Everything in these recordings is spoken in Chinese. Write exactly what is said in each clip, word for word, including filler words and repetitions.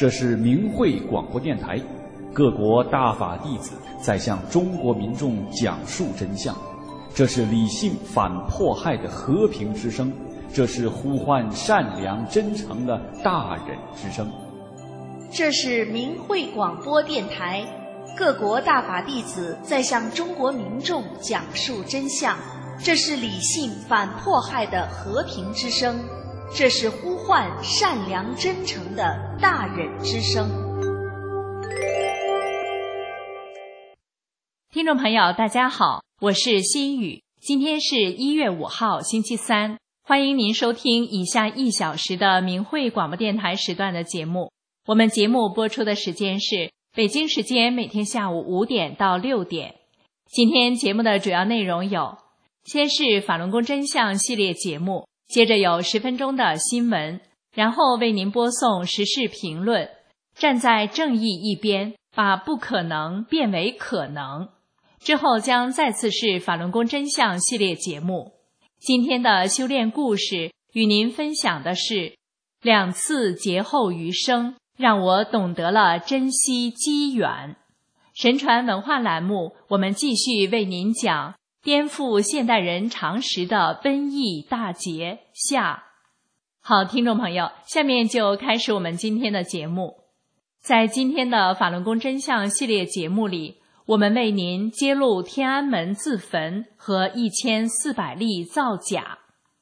这是明慧广播电台，各国大法弟子在向中国民众讲述真相。这是理性反迫害的和平之声，这是呼唤善良真诚的大忍之声。 这是明慧广播电台，各国大法弟子在向中国民众讲述真相。这是理性反迫害的和平之声，这是呼唤善良真诚的大忍之声。 听众朋友大家好，我是心雨，今天是一月五号星期三，欢迎您收听以下一小时的明慧广播电台时段的节目。我们节目播出的时间是北京时间每天下午五点到六点。今天节目的主要内容有：先是法轮功真相系列节目，接着有十分钟的新闻，然后为您播送时事评论，站在正义一边，把不可能变为可能。之后将再次是法轮功真相系列节目。今天的修炼故事与您分享的是两次劫后余生，让我懂得了珍惜机缘。神传文化栏目，我们继续为您讲颠覆现代人常识的瘟疫大劫下。好，听众朋友，下面就开始我们今天的节目。在今天的法轮功真相系列节目里，我们为您揭露天安门自焚和一千四百例造假。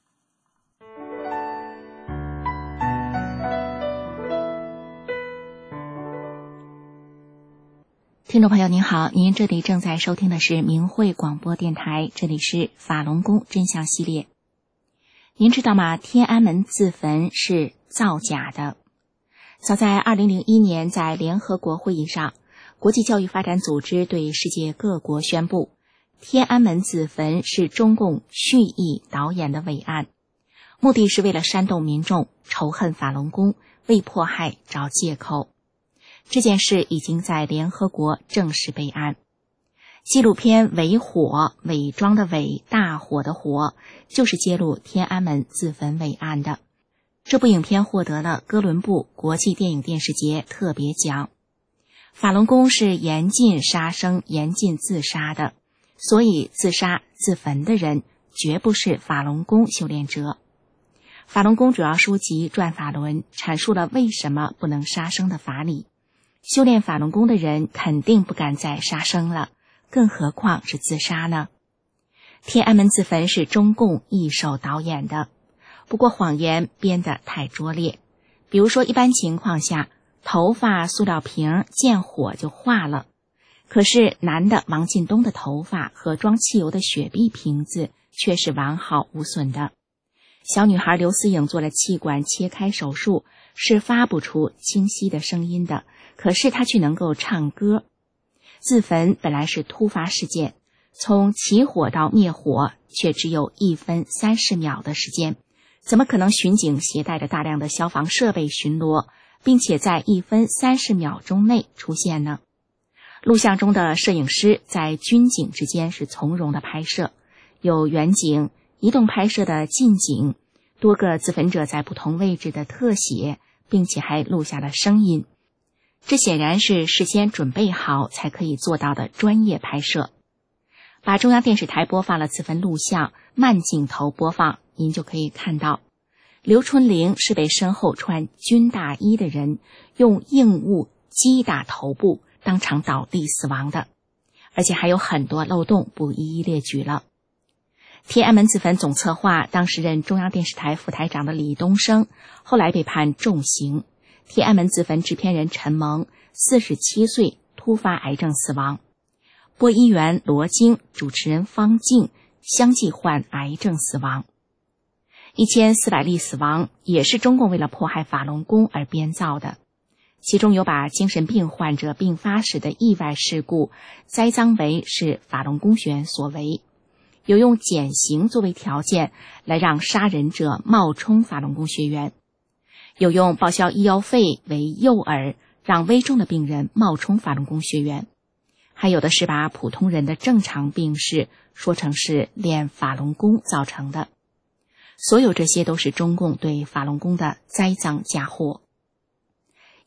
听众朋友您好，您这里正在收听的是明慧广播电台，这里是法轮功真相系列。您知道吗？天安门自焚是造假的。早在二零零一年，在联合国会议上，国际教育发展组织对世界各国宣布，天安门自焚是中共蓄意导演的伪案，目的是为了煽动民众仇恨法轮功，为迫害找借口。这件事已经在联合国正式备案。纪录片《伪火》，伪装的伪，大火的火，就是揭露天安门自焚伪案的。这部影片获得了哥伦布国际电影电视节特别奖。法轮功是严禁杀生、严禁自杀的，所以自杀自焚的人绝不是法轮功修炼者。法轮功主要书籍《转法轮》阐述了为什么不能杀生的法理。修炼法轮功的人肯定不敢再杀生了，更何况是自杀呢？天安门自焚是中共一手导演的，不过谎言编得太拙劣。比如说，一般情况下，头发塑料瓶见火就化了，可是男的王进东的头发和装汽油的雪碧瓶子却是完好无损的。小女孩刘思颖做了气管切开手术，是发不出清晰的声音的，可是她却能够唱歌。自焚本来是突发事件，从起火到灭火却只有一分三十秒的时间，怎么可能巡警携带着大量的消防设备巡逻，并且在一分三十秒钟内出现呢？录像中的摄影师在军警之间是从容的拍摄，有远景、移动拍摄的近景，多个自焚者在不同位置的特写，并且还录下了声音。这显然是事先准备好才可以做到的专业拍摄。把中央电视台播放了自焚录像，慢镜头播放，您就可以看到刘春玲是被身后穿军大衣的人用硬物击打头部，当场倒地死亡的，而且还有很多漏洞，不一一列举了。天安门自焚总策划当时任中央电视台副台长的李东升，后来被判重刑。天安门自焚制片人陈蒙四十七岁突发癌症死亡，播音员罗京、主持人方静相继患癌症死亡。一千四百例死亡也是中共为了迫害法轮功而编造的，其中有把精神病患者病发时的意外事故栽赃为是法轮功学员所为，有用减刑作为条件来让杀人者冒充法轮功学员，有用报销医药费为诱饵，让危重的病人冒充法轮功学员，还有的是把普通人的正常病史说成是练法轮功造成的。所有这些都是中共对法轮功的栽赃嫁祸。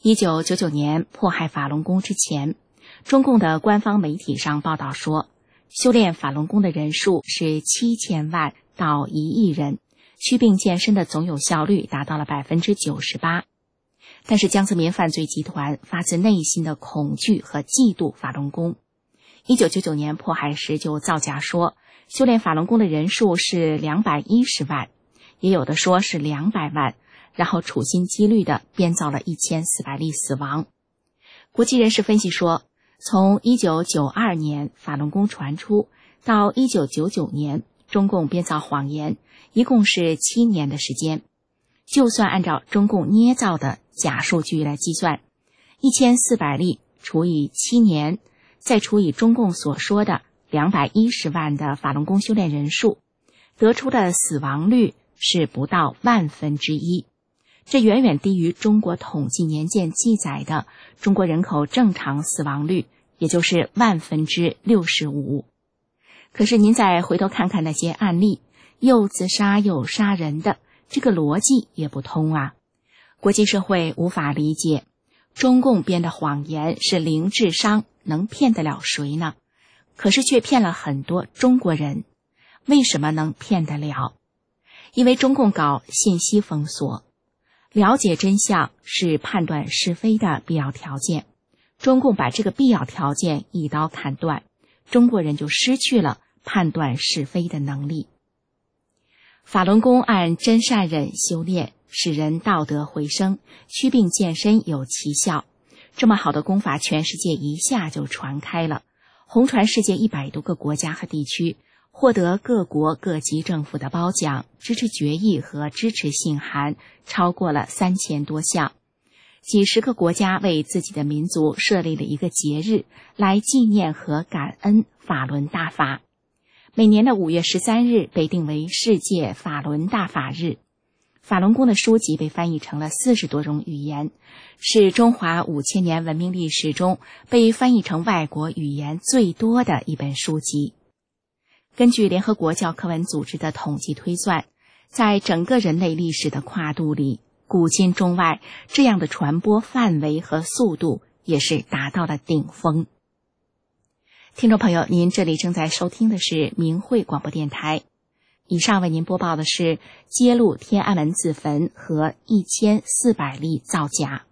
一九九九年迫害法轮功之前，中共的官方媒体上报道说，修炼法轮功的人数是七千万到一亿人，祛病健身的总有效率达到了百分之九十八。但是江泽民犯罪集团发自内心的恐惧和嫉妒法轮功。一九九九年迫害时就造假说，修炼法轮功的人数是两百一十万，也有的说是两百万，然后处心积虑地编造了一千四百例死亡。国际人士分析说，从一九九二年法轮功传出到一九九九年，中共编造谎言，一共是七年的时间。就算按照中共捏造的假数据来计算，一千四百例除以七年，再除以中共所说的两百一十万的法轮功修炼人数，得出的死亡率是不到万分之一。这远远低于中国统计年鉴记载的中国人口正常死亡率，也就是万分之六十五。可是您再回头看看那些案例，又自杀又杀人的，这个逻辑也不通啊。国际社会无法理解，中共编的谎言是零智商，能骗得了谁呢？可是却骗了很多中国人。为什么能骗得了？因为中共搞信息封锁，了解真相是判断是非的必要条件。中共把这个必要条件一刀砍断，中国人就失去了判断是非的能力。法轮功按真善忍修炼，使人道德回升，祛病健身有奇效。这么好的功法，全世界一下就传开了，红传世界一百多个国家和地区，获得各国各级政府的褒奖、支持决议和支持信函超过了三千多项。几十个国家为自己的民族设立了一个节日，来纪念和感恩法轮大法。每年的五月十三日被定为世界法轮大法日。法轮功的书籍被翻译成了四十多种语言，是中华五千年文明历史中被翻译成外国语言最多的一本书籍。根据联合国教科文组织的统计推算，在整个人类历史的跨度里，古今中外这样的传播范围和速度也是达到了顶峰。听众朋友，您这里正在收听的是明慧广播电台。以上为您播报的是揭露天安门自焚和一千四百例造假。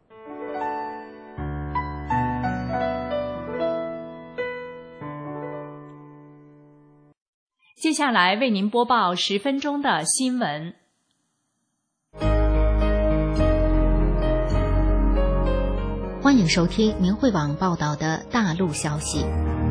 接下来为您播报十分钟的新闻。 欢迎收听明慧网报道的大陆消息。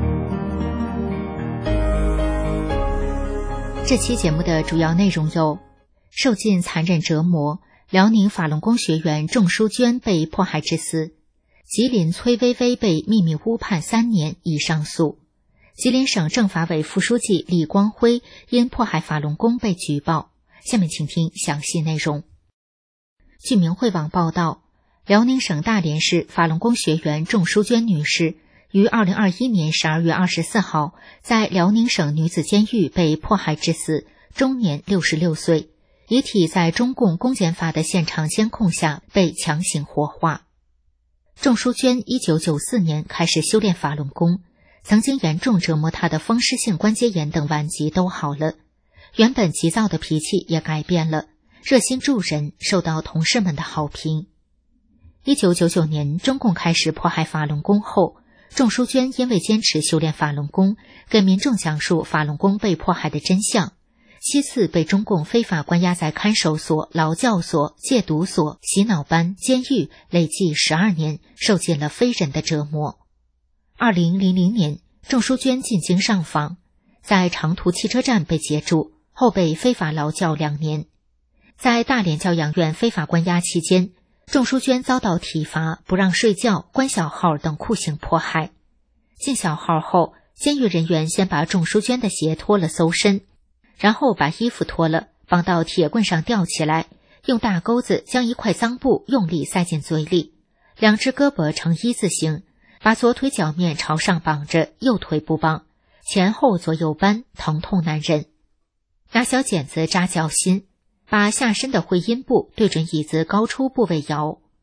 这期节目的主要内容有：受尽残忍折磨，辽宁法轮功学员仲淑娟被迫害致死；吉林崔薇薇被秘密误判三年已上诉；吉林省政法委副书记李光辉因迫害法轮功被举报。下面请听详细内容。据明慧网报道，辽宁省大连市法轮功学员仲淑娟女士于二零二一年十二月二十四号在辽宁省女子监狱被迫害致死，终年六十六岁，遗体在中共公检法的现场监控下被强行火化。仲淑娟一九九四年开始修炼法轮功，曾经严重折磨她的风湿性关节炎等顽疾都好了，原本急躁的脾气也改变了，热心助人，受到同事们的好评。一九九九年中共开始迫害法轮功后，仲淑娟因为坚持修炼法轮功，给民众讲述法轮功被迫害的真相，七次被中共非法关押在看守所、劳教所、戒毒所、洗脑班、监狱，累计十二年，受尽了非人的折磨。二零零零年，仲淑娟进京上访，在长途汽车站被截住，后被非法劳教两年。在大连教养院非法关押期间，仲淑娟遭到体罚、不让睡觉、关小号等酷刑迫害。进小号后，监狱人员先把仲淑娟的鞋脱了搜身，然后把衣服脱了，绑到铁棍上吊起来，用大钩子将一块脏布用力塞进嘴里，两只胳膊呈一字形，把左腿脚面朝上绑着，右腿不绑，前后左右扳，疼痛难忍。拿小剪子扎脚心，把下身的会阴部对准椅子高出部位摇，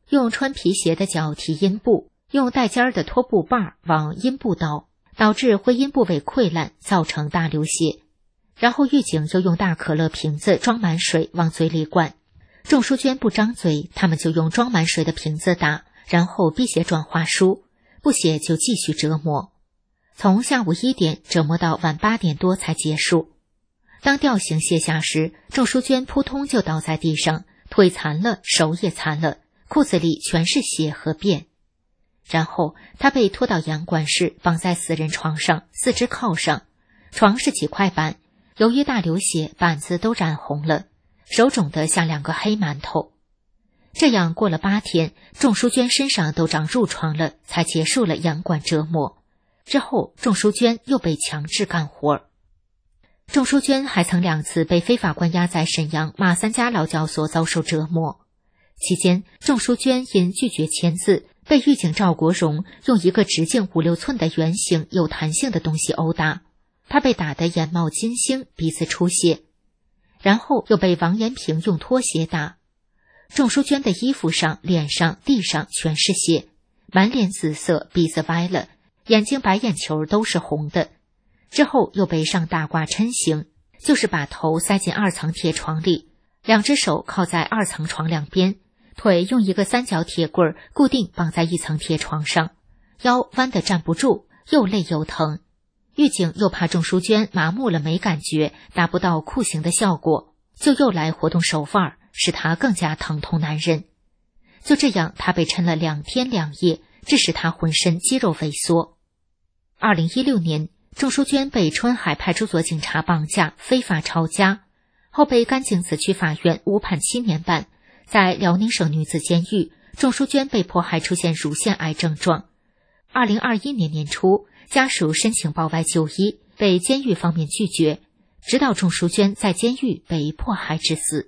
用穿皮鞋的脚踢阴部，用带尖儿的拖布把往阴部倒，导致会阴部位溃烂，造成大流血。然后狱警又用大可乐瓶子装满水往嘴里灌，仲淑娟不张嘴，他们就用装满水的瓶子打，然后逼写转化书，不写就继续折磨。从下午一点折磨到晚八点多才结束。当吊刑卸下时，仲淑娟扑通就倒在地上，腿残了，手也残了，裤子里全是血和便。然后她被拖到阳管室，绑在死人床上，四肢靠上，床是几块板，由于大流血，板子都染红了，手肿得像两个黑馒头。这样过了八天，仲淑娟身上都长褥疮了，才结束了阳管折磨。之后仲淑娟又被强制干活。仲淑娟还曾两次被非法关押在沈阳马三家劳教所遭受折磨。期间，仲淑娟因拒绝签字，被狱警赵国荣用一个直径五六寸的圆形有弹性的东西殴打，她被打得眼冒金星，鼻子出血。然后又被王延平用拖鞋打。仲淑娟的衣服上、脸上、地上全是血，满脸紫色，鼻子歪了，眼睛白眼球都是红的。之后又被上大挂抻刑，就是把头塞进二层铁床里，两只手靠在二层床两边，腿用一个三角铁棍固定绑在一层铁床上，腰弯得站不住，又累又疼。狱警又怕仲淑娟麻木了没感觉，达不到酷刑的效果，就又来活动手腕，使她更加疼痛难忍。就这样，她被抻了两天两夜，致使她浑身肌肉萎缩。二零一六年，仲淑娟被春海派出所警察绑架，非法抄家，后被甘井子区法院误判七年半。在辽宁省女子监狱，仲淑娟被迫还出现乳腺癌症状。二零二一年年初，家属申请报外就医，被监狱方面拒绝，直到仲淑娟在监狱被迫害致死。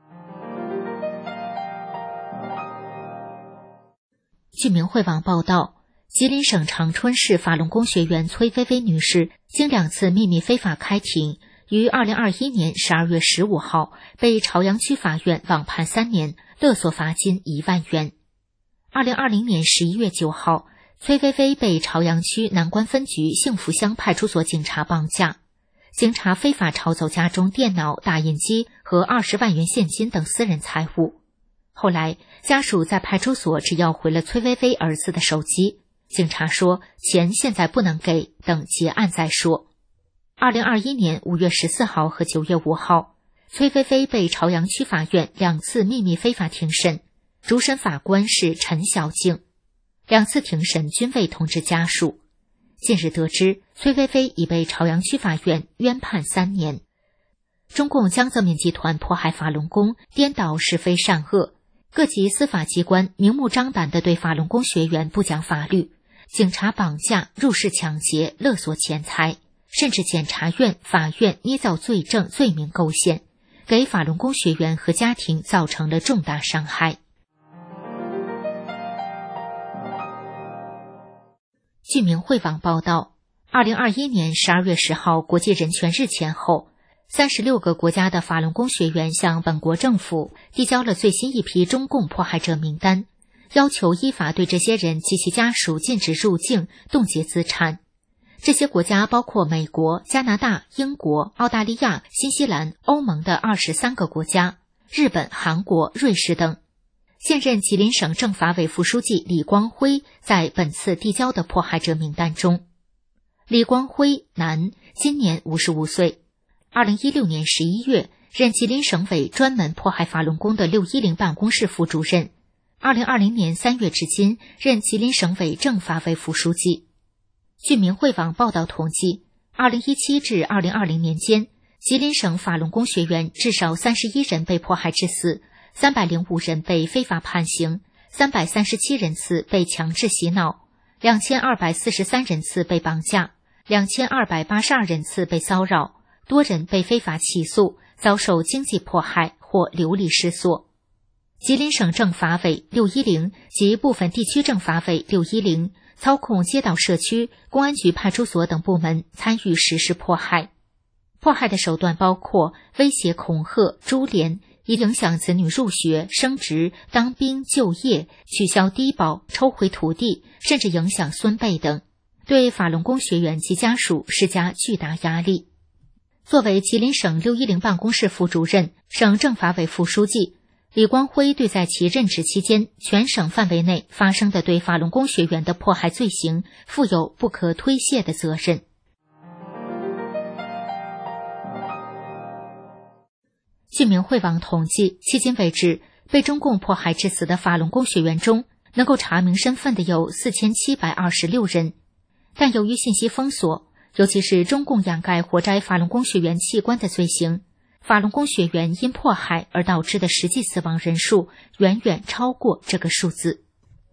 据明慧网报道，吉林省长春市法轮功学员崔薇薇女士经两次秘密非法开庭，于二零二一年十二月十五号被朝阳区法院网判三年，勒索罚金一万元。二零二零年十一月九号，崔薇薇被朝阳区南关分局幸福乡派出所警察绑架，警察非法抄走家中电脑、打印机和二十万元现金等私人财物。后来，家属在派出所只要回了崔薇薇儿子的手机，警察说钱现在不能给，等结案再说。二零二一年五月十四号和九月五号，崔薇薇被朝阳区法院两次秘密非法庭审，主审法官是陈小静。两次庭审均未通知家属。近日得知，崔薇薇已被朝阳区法院冤判三年。中共江泽民集团迫害法轮功，颠倒是非善恶，各级司法机关明目张胆地对法轮功学员不讲法律，警察绑架、入室抢劫、勒索钱财，甚至检察院、法院捏造罪证、罪名构陷，给法轮功学员和家庭造成了重大伤害。据明慧网报道，二零二一年十二月十号国际人权日前后，三十六个国家的法轮功学员向本国政府递交了最新一批中共迫害者名单，要求依法对这些人及其家属禁止入境、冻结资产。这些国家包括美国、加拿大、英国、澳大利亚、新西兰、欧盟的二十三个国家，日本、韩国、瑞士等。现任吉林省政法委副书记李光辉在本次递交的迫害者名单中。李光辉，男，今年五十五岁。二零一六年十一月任吉林省委专门迫害法轮功的六一零办公室副主任。二零二零年三月至今任吉林省委政法委副书记。据明慧网报道统计，二零一七至二零二零年间，吉林省法轮功学员至少三十一人被迫害致死，三百零五人被非法判刑，三百三十七人次被强制洗脑，两千二百四十三人次被绑架，两千二百八十二人次被骚扰，多人被非法起诉，遭受经济迫害或流离失所。吉林省政法委六一零及部分地区政法委六一零操控街道社区、公安局派出所等部门参与实施迫害。迫害的手段包括威胁、恐吓、株连， 以影响子女入学、升职、当兵、就业，取消低保、抽回土地，甚至影响孙辈等，对法轮功学员及家属施加巨大压力。作为吉林省六一零办公室副主任、省政法委副书记，李光辉对在其任职期间全省范围内发生的对法轮功学员的迫害罪行负有不可推卸的责任。据明慧网统计，迄今为止，被中共迫害致死的法轮功学员中，能够查明身份的有四千七百二十六人，但由于信息封锁，尤其是中共掩盖活摘法轮功学员器官的罪行，法轮功学员因迫害而导致的实际死亡人数远远超过这个数字。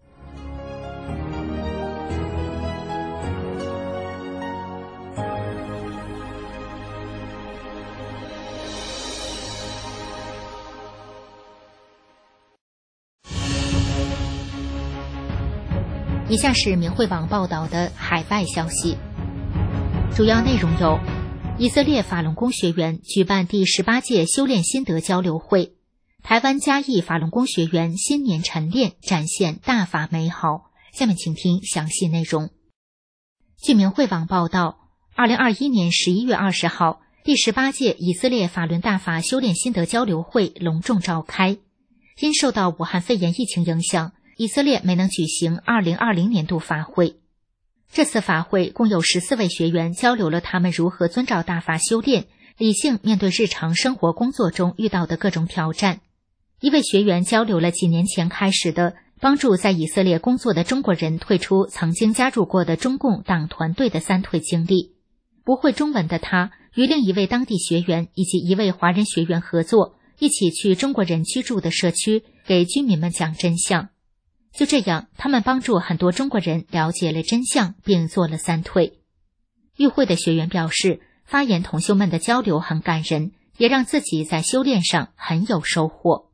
以下是明慧网报道的海外消息，主要内容有：以色列法轮功学员举办第十八届修炼心得交流会，台湾嘉义法轮功学员新年晨练展现大法美好。下面请听详细内容。据明慧网报道，二零二一年十一月二十号，第十八届以色列法轮大法修炼心得交流会隆重召开。因受到武汉肺炎疫情影响，以色列没能举行二零二零年度法会。这次法会共有十四位学员交流了他们如何遵照大法修炼，理性面对日常生活工作中遇到的各种挑战。一位学员交流了几年前开始的帮助在以色列工作的中国人退出曾经加入过的中共党团队的三退经历。不会中文的他与另一位当地学员以及一位华人学员合作，一起去中国人居住的社区给居民们讲真相。就这样，他们帮助很多中国人了解了真相，并做了三退。与会的学员表示，发言同修们的交流很感人，也让自己在修炼上很有收获。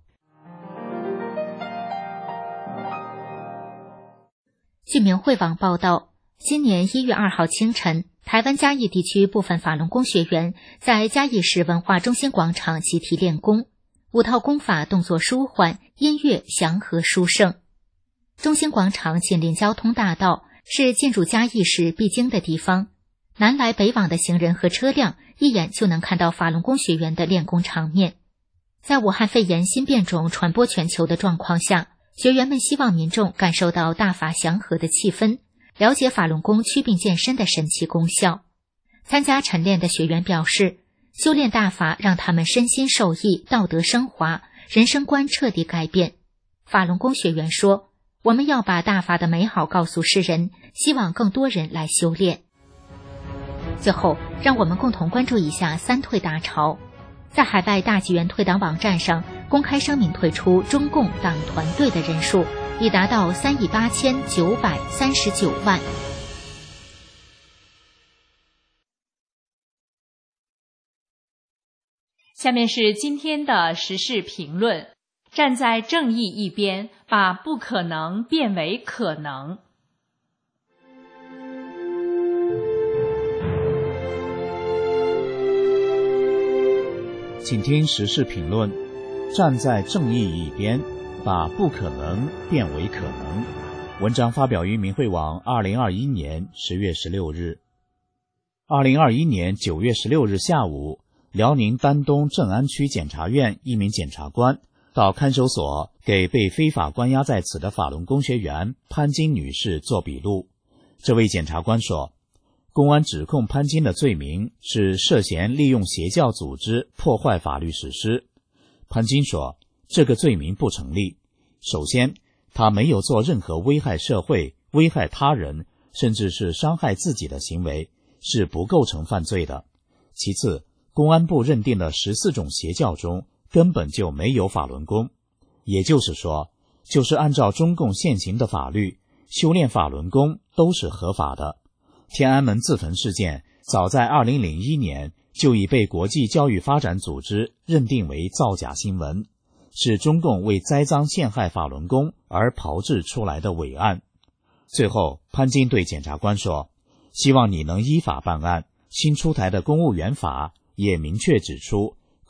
据明慧网报道，今年一月二号清晨，台湾嘉义地区部分法轮功学员在嘉义市文化中心广场集体练功，五套功法动作舒缓，音乐祥和殊胜。中心广场紧邻交通大道，是进入嘉义市必经的地方，南来北往的行人和车辆一眼就能看到法轮功学员的练功场面。在武汉肺炎新变种传播全球的状况下，学员们希望民众感受到大法祥和的气氛，了解法轮功祛病健身的神奇功效。参加晨练的学员表示，修炼大法让他们身心受益，道德升华，人生观彻底改变。法轮功学员说，我们要把大法的美好告诉世人，希望更多人来修炼。最后，让我们共同关注一下三退大潮。在海外大纪元退党网站上公开声明退出中共党团队的人数已达到三亿八千九百三十九万。 下面是今天的时事评论。站在正义一边，把不可能变为可能。 请听时事评论：站在正义一边，把不可能变为可能。文章发表于明慧网二零二一年十月十六日。二零二一年九月十六日下午，辽宁丹东正安区检察院一名检察官到看守所给被非法关押在此的法轮功学员潘金女士做笔录。这位检察官说，公安指控潘金的罪名是涉嫌利用邪教组织破坏法律实施。潘金说，这个罪名不成立。首先，他没有做任何危害社会、危害他人，甚至是伤害自己的行为，是不构成犯罪的。其次，公安部认定的十四种邪教中根本就没有法轮功，也就是说，就是按照中共现行的法律，修炼法轮功都是合法的。天安门自焚事件早在二零零一年就已被国际教育发展组织认定为造假新闻，是中共为栽赃陷害法轮功而炮制出来的伪案。最后，潘金对检察官说，希望你能依法办案。新出台的公务员法也明确指出，公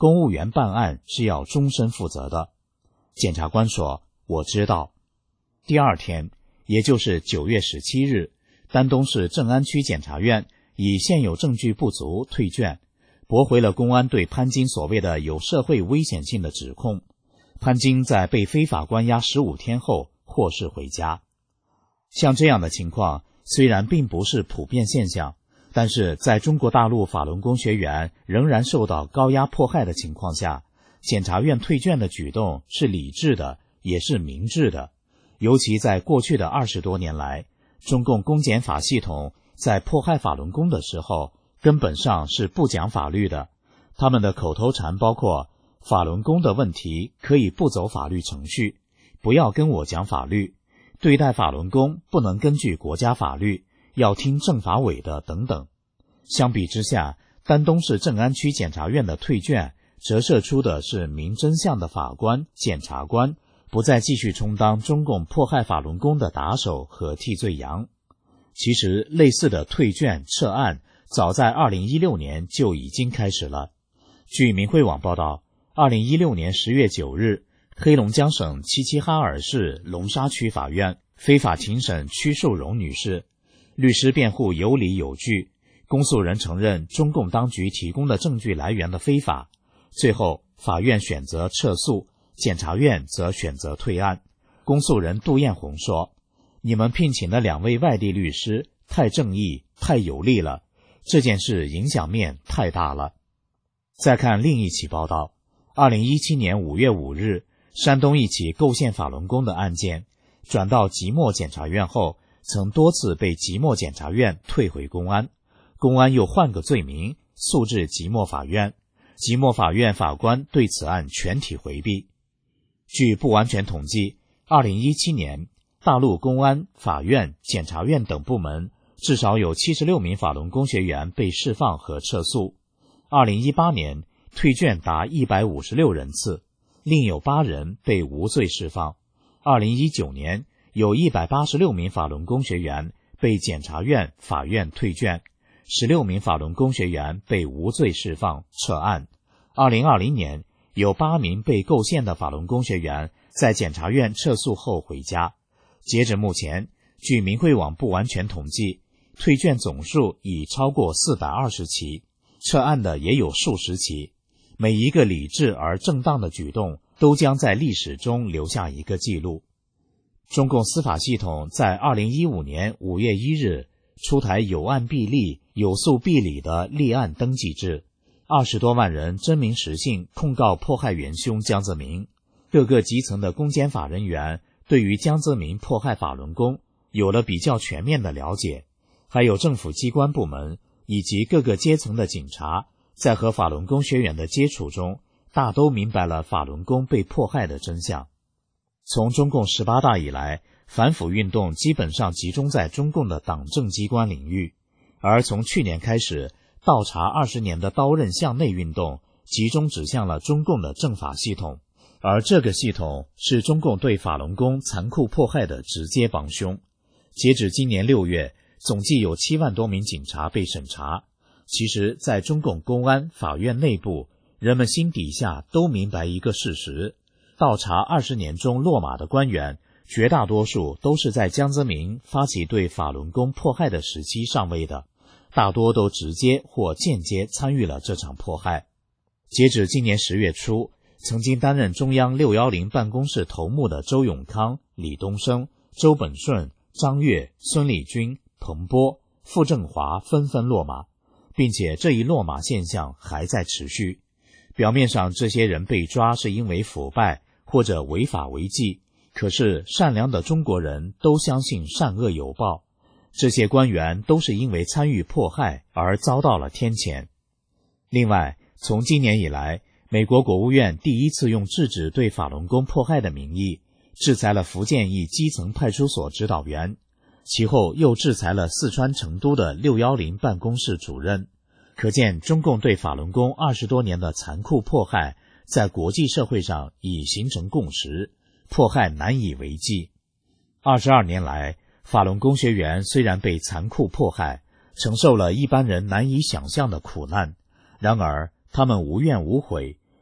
公务员办案是要终身负责的。检察官说，我知道。第二天，也就是九月十七日，丹东市正安区检察院以现有证据不足退卷，驳回了公安对潘金所谓的有社会危险性的指控。潘金在被非法关押十五天后获释回家。像这样的情况虽然并不是普遍现象，但是在中国大陆法轮功学员仍然受到高压迫害的情况下，检察院退卷的举动是理智的，也是明智的。尤其在过去的二十多年来，中共公检法系统在迫害法轮功的时候，根本上是不讲法律的。他们的口头禅包括法轮功的问题可以不走法律程序，不要跟我讲法律，对待法轮功不能根据国家法律，要听政法委的等等。相比之下，丹东市正安区检察院的退卷折射出的是明真相的法官、检察官不再继续充当中共迫害法轮功的打手和替罪羊。其实类似的退卷撤案早在二零一六年就已经开始了。据明慧网报道，二零一六年十月九日，黑龙江省齐齐哈尔市龙沙区法院非法庭审屈寿荣女士，律师辩护有理有据，公诉人承认中共当局提供的证据来源的非法，最后法院选择撤诉，检察院则选择退案。公诉人杜艳红说，你们聘请的两位外地律师太正义太有力了，这件事影响面太大了。再看另一起报道，二零一七年五月五日，山东一起构陷法轮功的案件转到即墨检察院后，曾多次被即墨检察院退回公安，公安又换个罪名诉至即墨法院，即墨法院法官对此案全体回避。据不完全统计，二零一七年大陆公安、法院、检察院等部门至少有七十六名法轮功学员被释放和撤诉。二零一八年退卷达一百五十六人次，另有八人被无罪释放。二零一九年有一百八十六名法轮功学员被检察院、法院退卷，十六名法轮功学员被无罪释放撤案。二零二零年有八名被构陷的法轮功学员在检察院撤诉后回家。截至目前，据明慧网不完全统计，退卷总数已超过四百二十起，撤案的也有数十起。每一个理智而正当的举动都将在历史中留下一个记录。中共司法系统在二零一五年五月一日出台有案必立、有诉必理的立案登记制，二十多万人真名实姓控告迫害元凶江泽民。各个基层的公检法人员对于江泽民迫害法轮功有了比较全面的了解，还有政府机关部门以及各个阶层的警察在和法轮功学员的接触中，大都明白了法轮功被迫害的真相。从中共十八大以来，反腐运动基本上集中在中共的党政机关领域，而从去年开始，倒查二十年的刀刃向内运动集中指向了中共的政法系统，而这个系统是中共对法轮功残酷迫害的直接帮凶。截止今年六月，总计有七万多名警察被审查。其实在中共公安、法院内部，人们心底下都明白一个事实，倒查二十年中落马的官员，绝大多数都是在江泽民发起对法轮功迫害的时期上位的，大多都直接或间接参与了这场迫害。截止今年十月初，曾经担任中央六一零办公室头目的周永康、李东生、周本顺、张悦、孙立军、彭波、傅政华纷纷落马，并且这一落马现象还在持续。表面上这些人被抓是因为腐败或者违法违纪，可是善良的中国人都相信善恶有报，这些官员都是因为参与迫害而遭到了天谴。另外，从今年以来，美国国务院第一次用制止对法轮功迫害的名义制裁了福建一基层派出所指导员，其后又制裁了四川成都的六一零办公室主任。可见中共对法轮功二十多年的残酷迫害在国际社会上已形成共识，迫害难以为继。二十二年来，法轮功学员虽然被残酷迫害，承受了一般人难以想象的苦难，然而他们无怨无悔，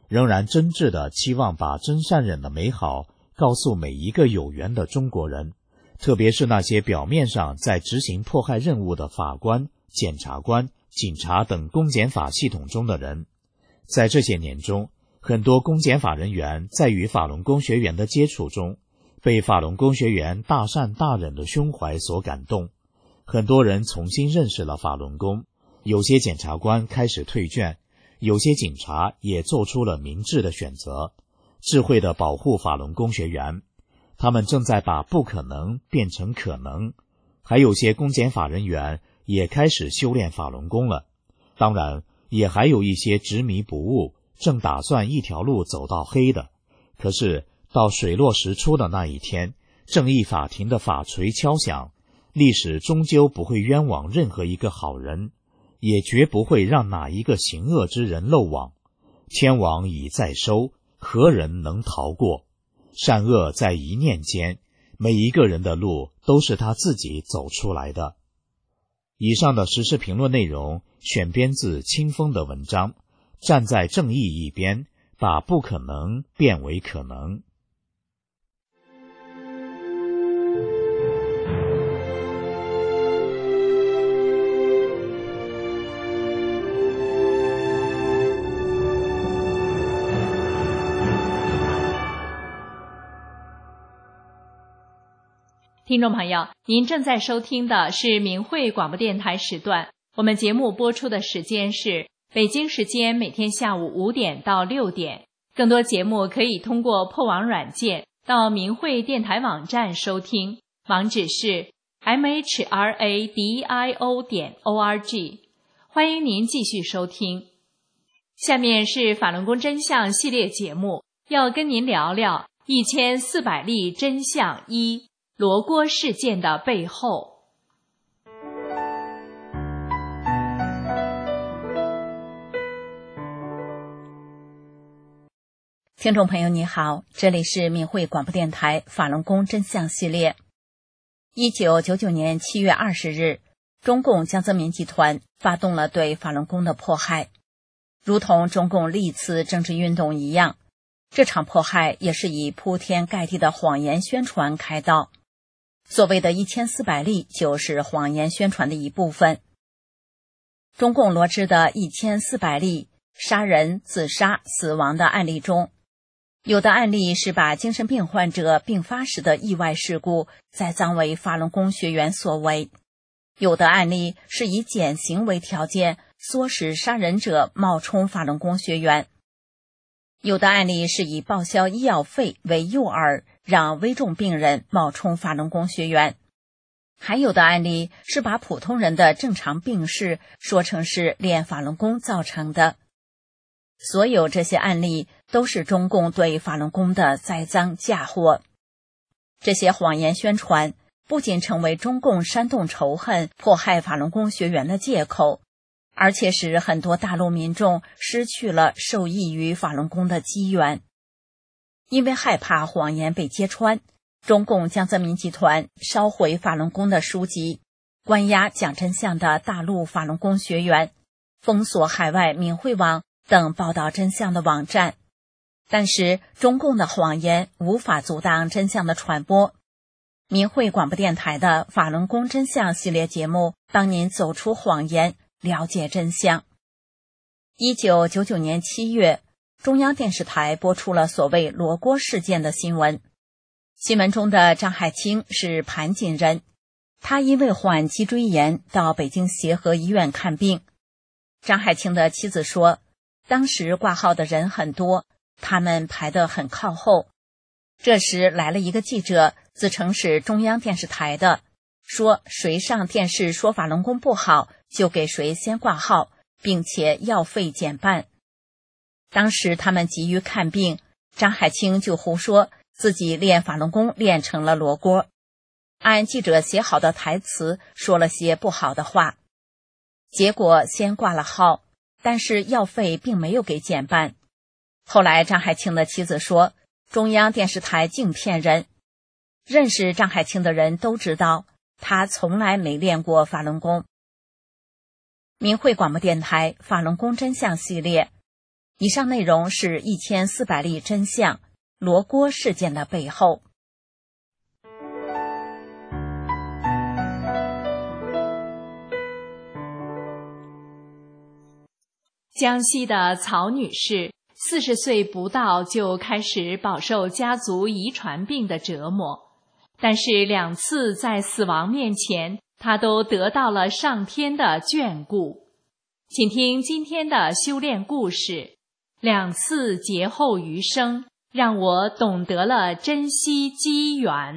仍然真挚地期望把真善忍的美好告诉每一个有缘的中国人，特别是那些表面上在执行迫害任务的法官、检察官、警察等公检法系统中的人。在这些年中，很多公检法人员在与法轮功学员的接触中，被法轮功学员大善大忍的胸怀所感动，很多人重新认识了法轮功，有些检察官开始退卷，有些警察也做出了明智的选择，智慧地保护法轮功学员。他们正在把不可能变成可能，还有些公检法人员也开始修炼法轮功了。当然，也还有一些执迷不悟，正打算一条路走到黑的。可是到水落石出的那一天，正义法庭的法锤敲响，历史终究不会冤枉任何一个好人，也绝不会让哪一个行恶之人漏网。天网已在收，何人能逃过？善恶在一念间，每一个人的路都是他自己走出来的。以上的时事评论内容选编自清风的文章，站在正义一边，把不可能变为可能。 听众朋友，您正在收听的是明慧广播电台时段，我们节目播出的时间是北京时间每天下午五点到六点。更多节目可以通过破网软件到明慧电台网站收听，网址是 m h r a d i o 点 o r g。 欢迎您继续收听。下面是法轮功真相系列节目，要跟您聊聊一千四百例真相一罗锅事件的背后。 听众朋友你好，这里是明慧广播电台法轮功真相系列。一九九九年七月二十日，中共江泽民集团发动了对法轮功的迫害，如同中共历次政治运动一样，这场迫害也是以铺天盖地的谎言宣传开道。所谓的一千四百例就是谎言宣传的一部分。中共罗织的一千四百例杀人、自杀、死亡的案例中，有的案例是把精神病患者病发时的意外事故栽赃为法轮功学员所为，有的案例是以减刑为条件唆使杀人者冒充法轮功学员，有的案例是以报销医药费为诱饵，让危重病人冒充法轮功学员，还有的案例是把普通人的正常病逝说成是练法轮功造成的。所有这些案例都是中共对法轮功的栽赃嫁祸。这些谎言宣传不仅成为中共煽动仇恨、迫害法轮功学员的借口，而且使很多大陆民众失去了受益于法轮功的机缘。因为害怕谎言被揭穿，中共江泽民集团烧毁法轮功的书籍，关押讲真相的大陆法轮功学员，封锁海外明慧网等报道真相的网站。但是中共的谎言无法阻挡真相的传播。明慧广播电台的法轮功真相系列节目帮您走出谎言，了解真相。一九九九年七月，中央电视台播出了所谓罗锅事件的新闻。新闻中的张海清是盘锦人，他因为患脊椎炎到北京协和医院看病。张海清的妻子说，当时挂号的人很多，他们排得很靠后。这时来了一个记者，自称是中央电视台的，说谁上电视说法轮功不好，就给谁先挂号，并且药费减半。当时他们急于看病，张海清就胡说自己练法轮功练成了罗锅，按记者写好的台词说了些不好的话。结果先挂了号，但是药费并没有给减半。后来张海清的妻子说，中央电视台净骗人。认识张海清的人都知道，他从来没练过法轮功。明慧广播电台法轮功真相系列， 以上内容是一千四百例真相，罗锅事件的背后。 江西的曹女士四十岁不到就开始饱受家族遗传病的折磨，但是两次在死亡面前，她都得到了上天的眷顾。请听今天的修炼故事，两次劫后余生，让我懂得了珍惜机缘。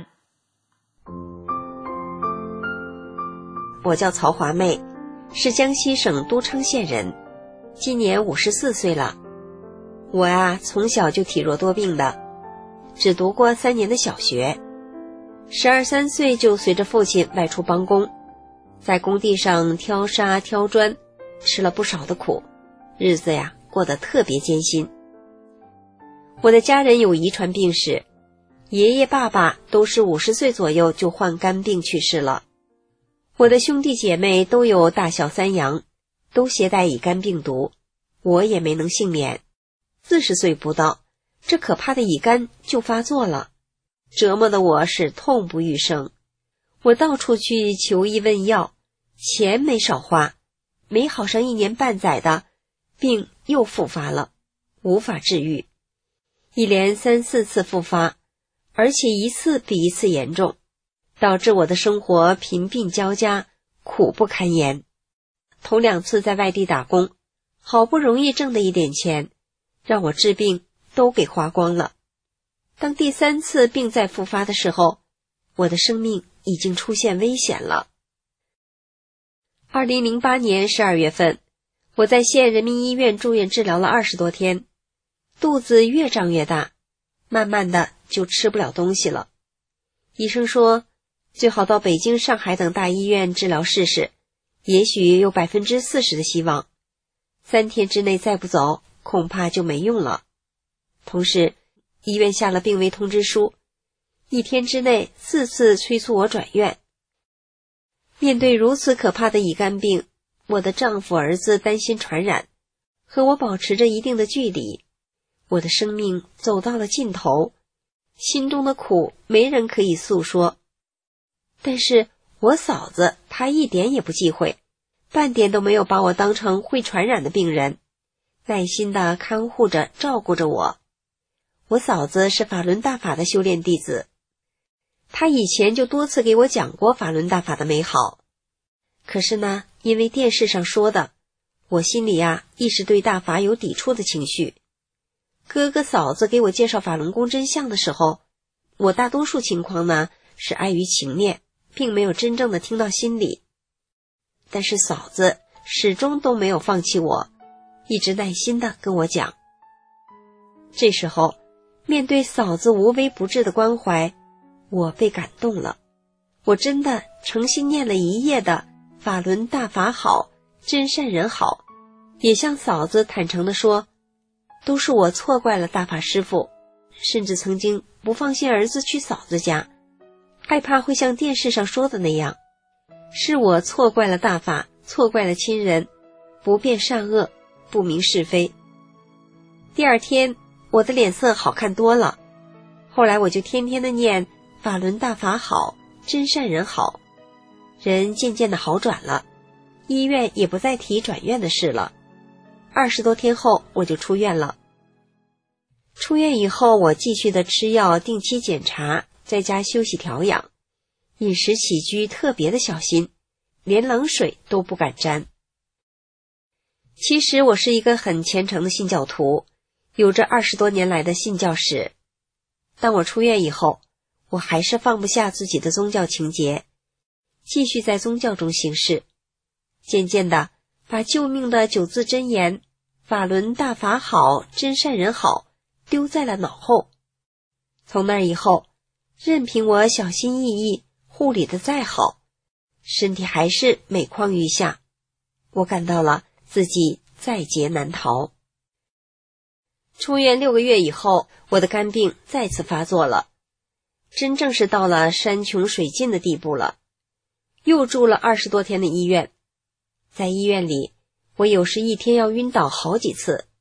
我叫曹华妹，是江西省都昌县人，今年五十四岁了。我啊，从小就体弱多病的，只读过三年的小学，十二三岁就随着父亲外出帮工，在工地上挑沙挑砖，吃了不少的苦，日子呀过得特别艰辛。我的家人有遗传病史，爷爷爸爸都是五十岁左右就患肝病去世了。我的兄弟姐妹都有大小三阳，都携带乙肝病毒，我也没能幸免。四十岁不到，这可怕的乙肝就发作了，折磨的我是痛不欲生。我到处去求医问药，钱没少花，没好上一年半载的，病又复发了，无法治愈，一连三四次复发，而且一次比一次严重，导致我的生活贫病交加，苦不堪言。头两次在外地打工，好不容易挣的一点钱，让我治病都给花光了。当第三次病再复发的时候，我的生命已经出现危险了。二零零八年十二月份，我在县人民医院住院治疗了二十多天，肚子越长越大，慢慢的就吃不了东西了。医生说，最好到北京、上海等大医院治疗试试，也许有百分之四十的希望。三天之内再不走，恐怕就没用了。同时，医院下了病危通知书，一天之内四次催促我转院。面对如此可怕的乙肝病，我的丈夫儿子担心传染，和我保持着一定的距离。我的生命走到了尽头，心中的苦没人可以诉说。但是我嫂子她一点也不忌讳，半点都没有把我当成会传染的病人，耐心地看护着照顾着我。我嫂子是法轮大法的修炼弟子，她以前就多次给我讲过法轮大法的美好。可是呢，因为电视上说的，我心里啊一直对大法有抵触的情绪。哥哥嫂子给我介绍法轮功真相的时候，我大多数情况呢是碍于情面，并没有真正的听到心里。但是嫂子始终都没有放弃我，一直耐心地跟我讲。这时候，面对嫂子无微不至的关怀，我被感动了。我真的诚心念了一夜的法轮大法好，真善人好，也向嫂子坦诚地说，都是我错怪了大法师父，甚至曾经不放心儿子去嫂子家，害怕会像电视上说的那样，是我错怪了大法，错怪了亲人，不辨善恶，不明是非。第二天我的脸色好看多了，后来我就天天的念法轮大法好，真善人好，人渐渐的好转了，医院也不再提转院的事了。二十多天后我就出院了。出院以后，我继续的吃药，定期检查，在家休息调养，饮食起居特别的小心，连冷水都不敢沾。其实我是一个很虔诚的信教徒，有着二十多年来的信教史。当我出院以后，我还是放不下自己的宗教情结，继续在宗教中行事。渐渐的，把救命的九字真言法轮大法好，真善人好丢在了脑后。从那以后，任凭我小心翼翼护理的再好，身体还是每况愈下。我感到了自己在劫难逃。出院六个月以后，我的肝病再次发作了，真正是到了山穷水尽的地步了。又住了二十多天的医院，在医院里，我有时一天要晕倒好几次，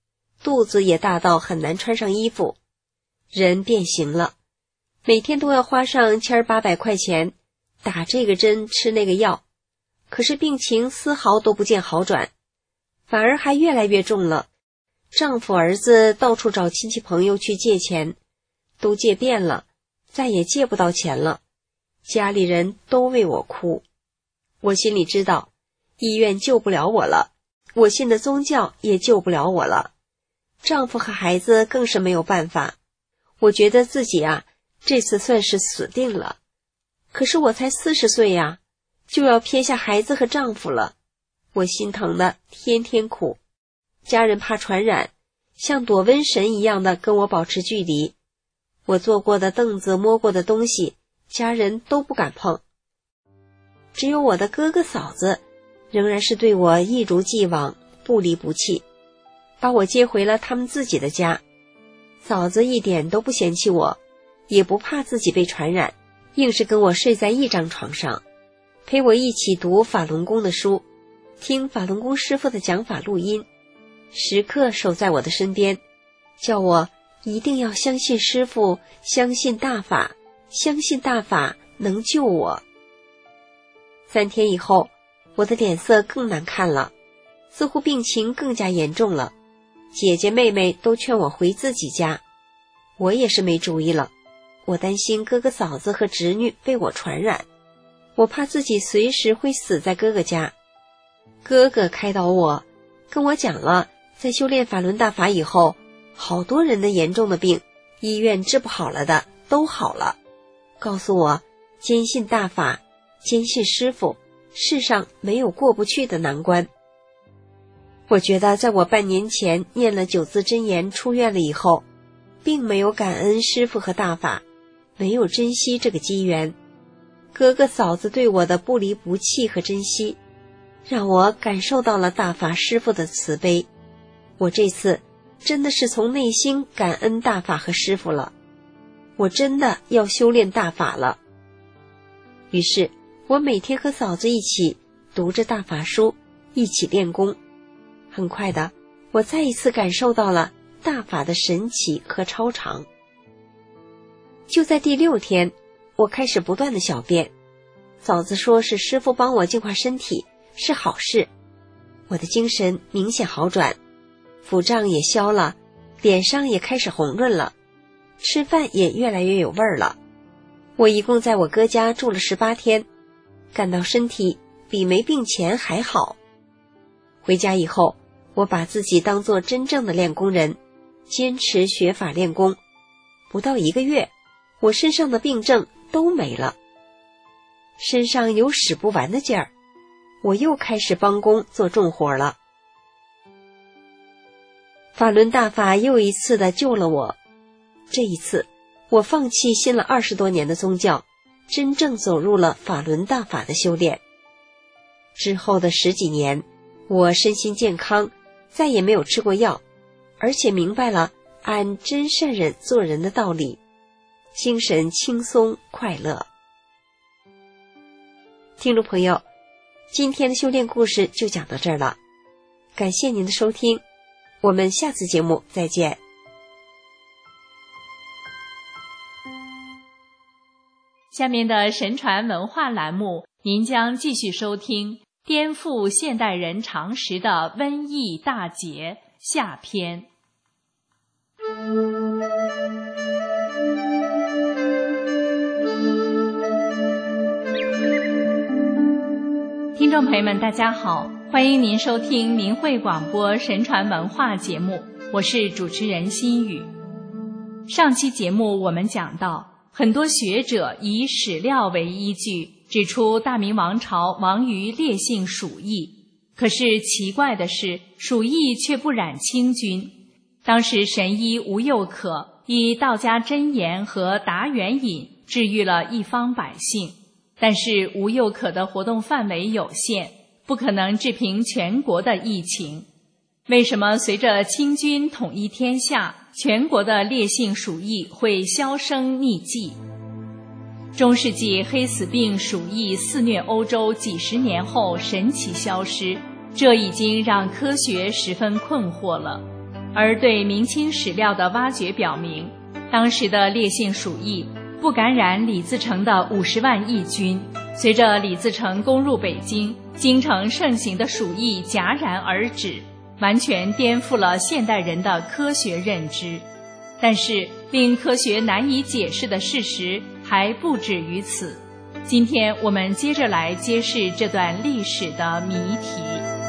肚子也大到很难穿上衣服，人变形了，每天都要花上千八百块钱打这个针吃那个药，可是病情丝毫都不见好转，反而还越来越重了。丈夫儿子到处找亲戚朋友去借钱，都借遍了，再也借不到钱了，家里人都为我哭。我心里知道医院救不了我了，我信的宗教也救不了我了，丈夫和孩子更是没有办法。我觉得自己啊，这次算是死定了。可是我才四十岁呀，就要撇下孩子和丈夫了，我心疼的天天哭。家人怕传染，像躲瘟神一样的跟我保持距离。我坐过的凳子，摸过的东西，家人都不敢碰。只有我的哥哥嫂子仍然是对我一如既往，不离不弃，把我接回了他们自己的家。嫂子一点都不嫌弃我，也不怕自己被传染，硬是跟我睡在一张床上，陪我一起读法轮功的书，听法轮功师傅的讲法录音，时刻守在我的身边，叫我一定要相信师傅，相信大法，相信大法能救我。三天以后，我的脸色更难看了，似乎病情更加严重了。姐姐妹妹都劝我回自己家，我也是没主意了。我担心哥哥嫂子和侄女被我传染，我怕自己随时会死在哥哥家。哥哥开导我，跟我讲了，在修炼法轮大法以后，好多人的严重的病，医院治不好了的都好了，告诉我坚信大法，坚信师父，世上没有过不去的难关。我觉得在我半年前念了九字真言出院了以后，并没有感恩师父和大法，没有珍惜这个机缘。哥哥嫂子对我的不离不弃和珍惜，让我感受到了大法师父的慈悲。我这次真的是从内心感恩大法和师父了，我真的要修炼大法了。于是我每天和嫂子一起读着大法书，一起练功。很快的，我再一次感受到了大法的神奇和超常。就在第六天，我开始不断的小便，嫂子说是师父帮我净化身体，是好事。我的精神明显好转，腹胀也消了，脸上也开始红润了，吃饭也越来越有味儿了。我一共在我哥家住了十八天，感到身体比没病前还好。回家以后，我把自己当作真正的练功人，坚持学法练功。不到一个月，我身上的病症都没了，身上有使不完的劲儿，我又开始帮工做重活了。法轮大法又一次的救了我，这一次我放弃信了二十多年的宗教，真正走入了法轮大法的修炼。之后的十几年，我身心健康，再也没有吃过药，而且明白了按真善忍做人的道理，精神轻松快乐。听众朋友，今天的修炼故事就讲到这儿了，感谢您的收听，我们下次节目再见。 下面的神传文化栏目，您将继续收听颠覆现代人常识的瘟疫大劫下篇。听众朋友们大家好，欢迎您收听明慧广播神传文化节目，我是主持人心雨。上期节目我们讲到，很多学者以史料为依据，指出大明王朝亡于烈性鼠疫。可是奇怪的是，鼠疫却不染清军。当时神医吴又可以道家真言和达元饮治愈了一方百姓，但是吴又可的活动范围有限，不可能治平全国的疫情。为什么随着清军统一天下，全国的烈性鼠疫会销声匿迹？中世纪黑死病鼠疫肆虐欧洲几十年后神奇消失，这已经让科学十分困惑了。 而对明清史料的挖掘表明，当时的烈性鼠疫不感染李自成的五十万义军，随着李自成攻入北京，京城盛行的鼠疫戛然而止，完全颠覆了现代人的科学认知。但是令科学难以解释的事实还不止于此。今天我们接着来揭示这段历史的谜题。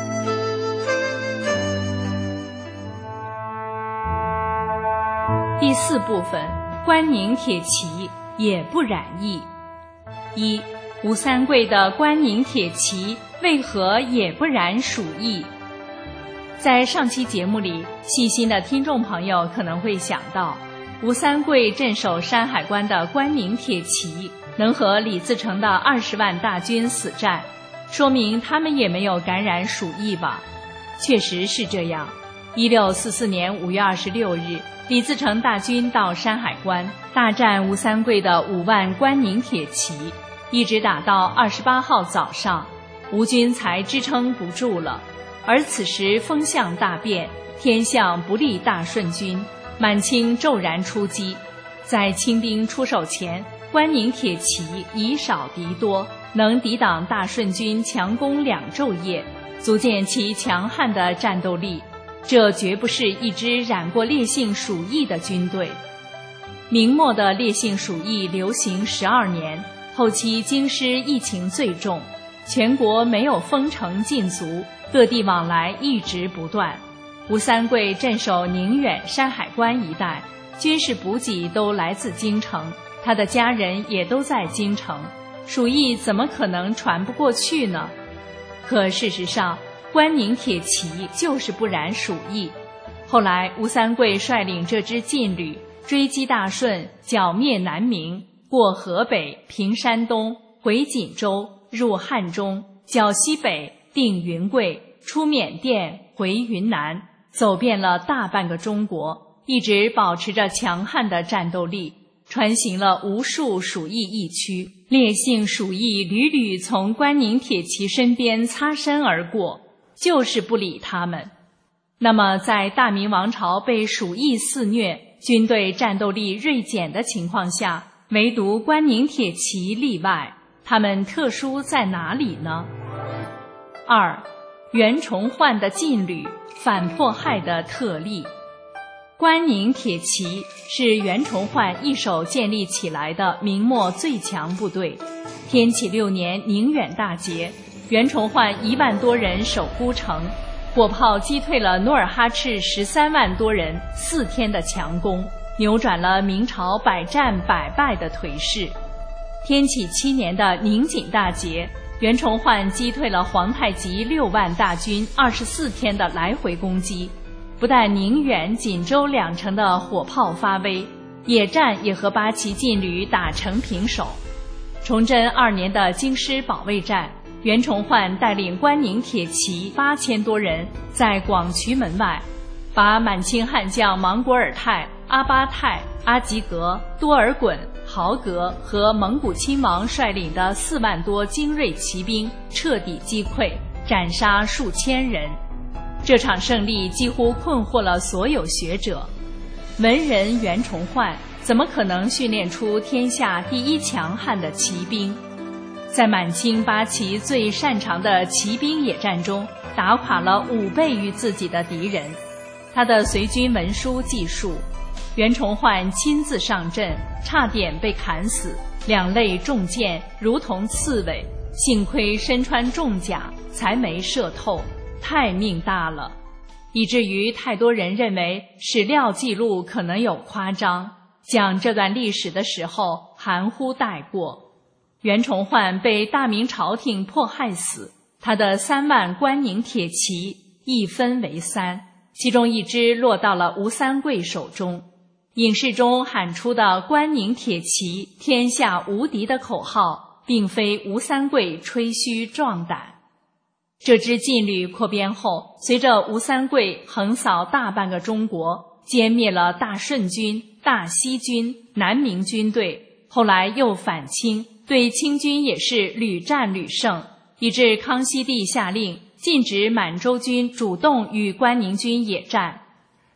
第四部分，关宁铁骑也不染疫。一、吴三桂的关宁铁骑为何也不染鼠疫？在上期节目里，细心的听众朋友可能会想到，吴三桂镇守山海关的关宁铁骑能和李自成的二十万大军死战，说明他们也没有感染鼠疫吧？确实是这样。一六四四年五月二十六日，李自成大军到山海关，大战吴三桂的五万关宁铁骑，一直打到二十八号早上，吴军才支撑不住了。而此时风向大变，天象不利大顺军，满清骤然出击。在清兵出手前，关宁铁骑以少敌多，能抵挡大顺军强攻两昼夜，足见其强悍的战斗力。这绝不是一支染过烈性鼠疫的军队。明末的烈性鼠疫流行十二年，后期京师疫情最重，全国没有封城禁足，各地往来一直不断。吴三桂镇守宁远、山海关一带，军事补给都来自京城，他的家人也都在京城，鼠疫怎么可能传不过去呢？可事实上，关宁铁骑就是不染鼠疫。后来吴三桂率领这支劲旅追击大顺，剿灭南明，过河北、平山东，回锦州，入汉中，剿西北，定云贵，出缅甸，回云南，走遍了大半个中国，一直保持着强悍的战斗力，穿行了无数鼠疫疫区，烈性鼠疫屡屡从关宁铁骑身边擦身而过，就是不理他们。那么在大明王朝被鼠疫肆虐，军队战斗力锐减的情况下，唯独关宁铁骑例外，他们特殊在哪里呢？二、袁崇焕的劲旅，反迫害的特例。关宁铁骑是袁崇焕一手建立起来的明末最强部队。天启六年宁远大捷，袁崇焕一万多人守孤城，火炮击退了努尔哈赤十三万多人四天的强攻，扭转了明朝百战百败的颓势。天启七年的宁锦大捷，袁崇焕击退了皇太极六万大军二十四天的来回攻击，不但宁远、锦州两城的火炮发威，野战也和八旗劲旅打成平手。崇祯二年的京师保卫战，袁崇焕带领关宁铁骑八千多人，在广渠门外，把满清悍将莽古尔泰、阿巴泰、阿吉格、多尔衮、豪格和蒙古亲王率领的四万多精锐骑兵彻底击溃，斩杀数千人。这场胜利几乎困惑了所有学者。文人袁崇焕怎么可能训练出天下第一强悍的骑兵？在满清八旗最擅长的骑兵野战中，打垮了五倍于自己的敌人。他的随军文书记述，袁崇焕亲自上阵，差点被砍死，两肋中箭，如同刺猬，幸亏身穿重甲，才没射透，太命大了，以至于太多人认为史料记录可能有夸张，讲这段历史的时候含糊带过。袁崇焕被大明朝廷迫害死，他的三万关宁铁骑一分为三，其中一支落到了吴三桂手中。影视中喊出的关宁铁骑天下无敌的口号，并非吴三桂吹嘘壮胆。这支劲旅扩编后，随着吴三桂横扫大半个中国，歼灭了大顺军、大西军、南明军队，后来又反清，对清军也是屡战屡胜，以致康熙帝下令禁止满洲军主动与关宁军野战。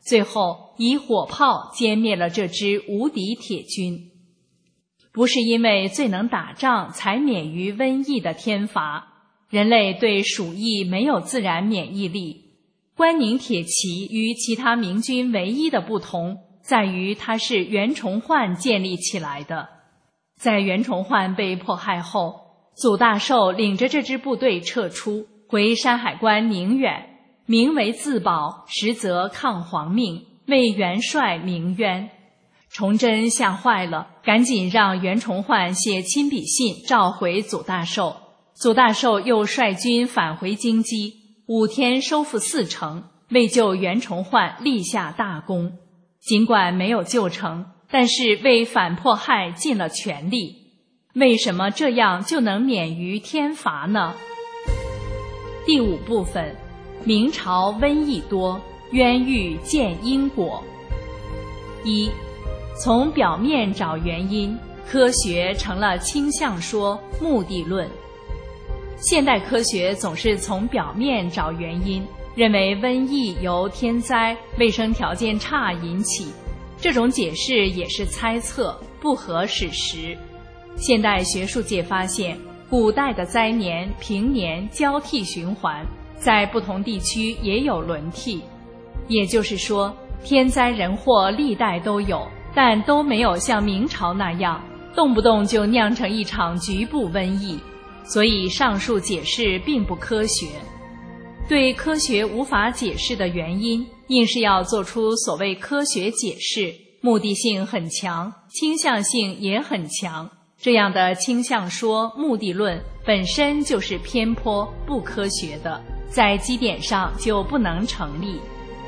最后以火炮歼灭了这支无敌铁军。不是因为最能打仗才免于瘟疫的天罚，人类对鼠疫没有自然免疫力。关宁铁骑与其他明军唯一的不同在于它是袁崇焕建立起来的。在袁崇焕被迫害后，祖大寿领着这支部队撤出，回山海关宁远，名为自保，实则抗皇命，为元帅鸣冤。崇祯吓坏了，赶紧让袁崇焕写亲笔信召回祖大寿。祖大寿又率军返回京畿，五天收复四城，为救袁崇焕立下大功。尽管没有救成，但是为反迫害尽了全力。为什么这样就能免于天罚呢？第五部分，明朝瘟疫多，冤狱见因果。一，从表面找原因，科学成了倾向说、目的论。现代科学总是从表面找原因，认为瘟疫由天灾、卫生条件差引起，这种解释也是猜测，不合史实。现代学术界发现，古代的灾年、平年交替循环，在不同地区也有轮替。也就是说，天灾人祸历代都有，但都没有像明朝那样，动不动就酿成一场局部瘟疫。所以上述解释并不科学。对科学无法解释的原因，硬是要做出所谓科学解释，目的性很强，倾向性也很强。这样的倾向说、目的论本身就是偏颇、不科学的，在基点上就不能成立。